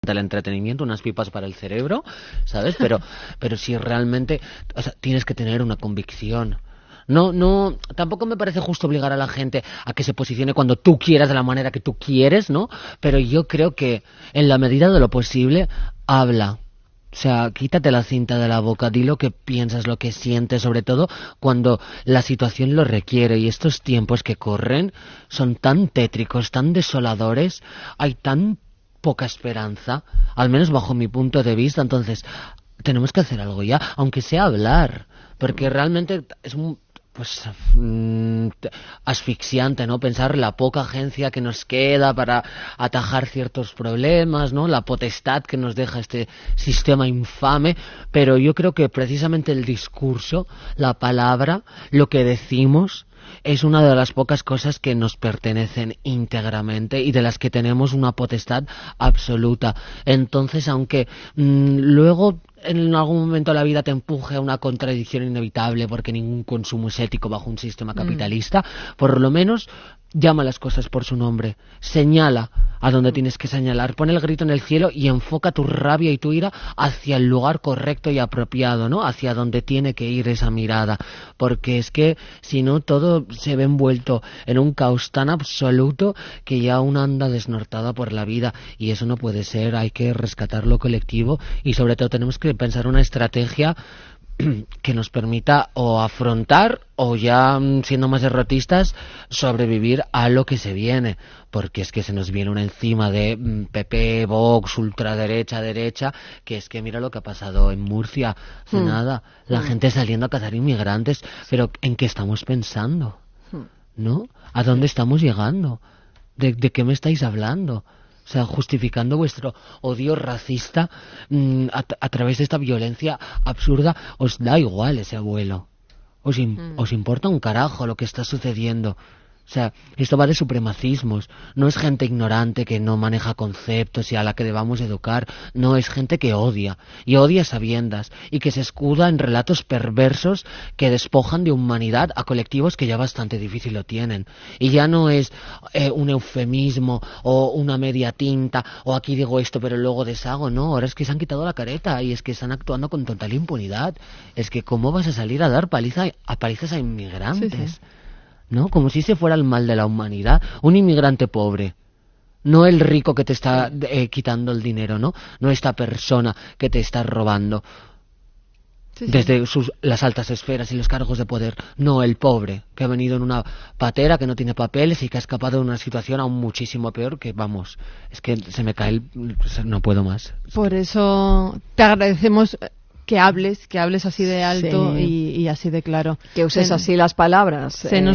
del entretenimiento, unas pipas para el cerebro, ¿sabes? Pero si realmente, o sea, tienes que tener una convicción. No, tampoco me parece justo obligar a la gente a que se posicione cuando tú quieras de la manera que tú quieres, ¿no? Pero yo creo que en la medida de lo posible, habla. O sea, quítate la cinta de la boca, di lo que piensas, lo que sientes, sobre todo cuando la situación lo requiere. Y estos tiempos que corren son tan tétricos, tan desoladores, hay tan poca esperanza, al menos bajo mi punto de vista. Entonces, tenemos que hacer algo ya, aunque sea hablar, porque realmente es un... pues asfixiante, ¿no? Pensar la poca agencia que nos queda para atajar ciertos problemas, ¿no? La potestad que nos deja este sistema infame, pero yo creo que precisamente el discurso, la palabra, lo que decimos, es una de las pocas cosas que nos pertenecen íntegramente y de las que tenemos una potestad absoluta. Entonces, aunque luego en algún momento la vida te empuje a una contradicción inevitable porque ningún consumo es ético bajo un sistema capitalista, por lo menos llama las cosas por su nombre, señala a donde tienes que señalar, pon el grito en el cielo y enfoca tu rabia y tu ira hacia el lugar correcto y apropiado, ¿no? Hacia donde tiene que ir esa mirada, porque es que si no todo se ve envuelto en un caos tan absoluto que ya uno anda desnortada por la vida y eso no puede ser. Hay que rescatar lo colectivo y sobre todo tenemos que pensar una estrategia que nos permita o afrontar o ya siendo más derrotistas sobrevivir a lo que se viene, porque es que se nos viene una encima de PP, Vox, ultraderecha, derecha, que es que mira lo que ha pasado en Murcia hace nada, la gente saliendo a cazar inmigrantes, pero ¿en qué estamos pensando? ¿No? ¿A dónde estamos llegando? ¿De qué me estáis hablando? O sea, justificando vuestro odio racista a través de esta violencia absurda. Os da igual ese abuelo. Os importa un carajo lo que está sucediendo. O sea, esto va de supremacismos. No es gente ignorante que no maneja conceptos y a la que debamos educar. No, es gente que odia. Y odia a sabiendas. Y que se escuda en relatos perversos que despojan de humanidad a colectivos que ya bastante difícil lo tienen. Y ya no es un eufemismo o una media tinta o aquí digo esto pero luego deshago. No, ahora es que se han quitado la careta y es que están actuando con total impunidad. Es que ¿cómo vas a salir a dar palizas a inmigrantes? Sí, sí. ¿No? Como si ese fuera el mal de la humanidad. Un inmigrante pobre, no el rico que te está quitando el dinero, ¿no? No esta persona que te está robando desde las altas esferas y los cargos de poder. No, el pobre, que ha venido en una patera, que no tiene papeles y que ha escapado de una situación aún muchísimo peor, que vamos, es que se me cae no puedo más. Por eso te agradecemos que hables así de alto y así de claro. Que uses así las palabras.